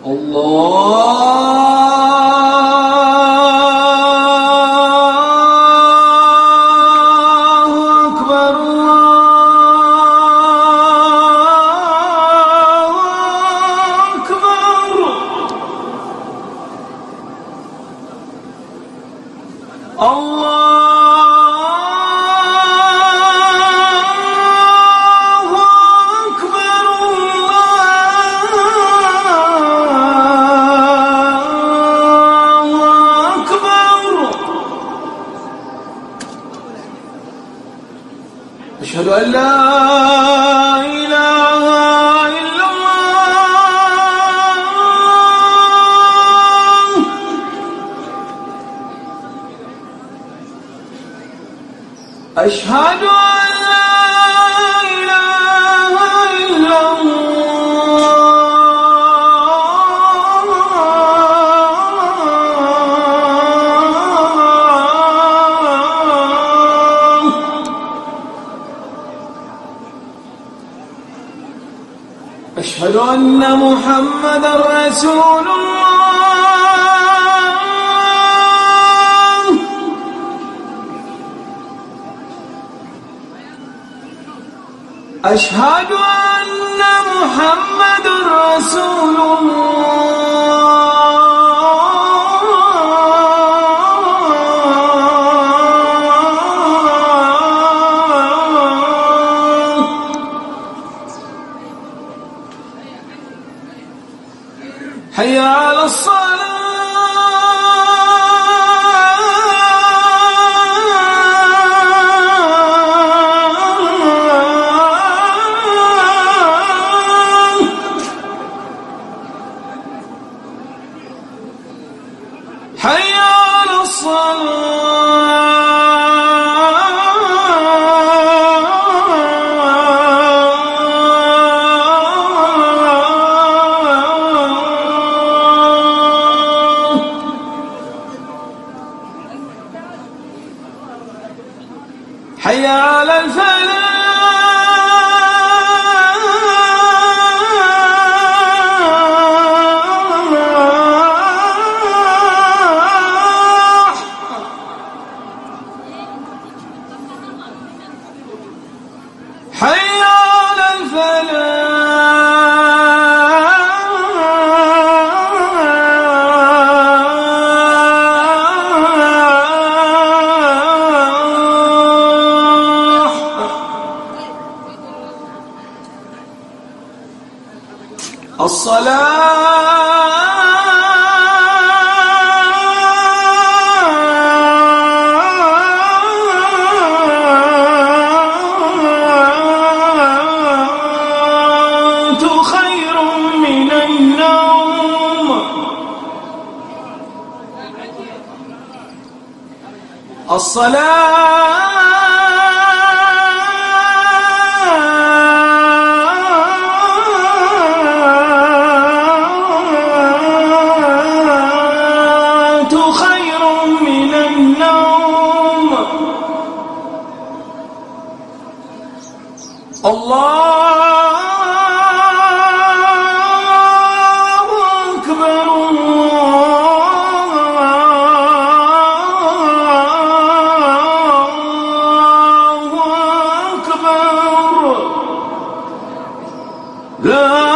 أشهد أن لا إله إلا الله. أشهد أن لا إله إلا أشهد أن محمدًا رسول الله. أشهد أن محمدًا رسول حي على الصلاة. حي على حي على الفلاح. حي على الفلاح. الصلاة خير من النوم. خير من النوم. الله أكبر الله أكبر. لا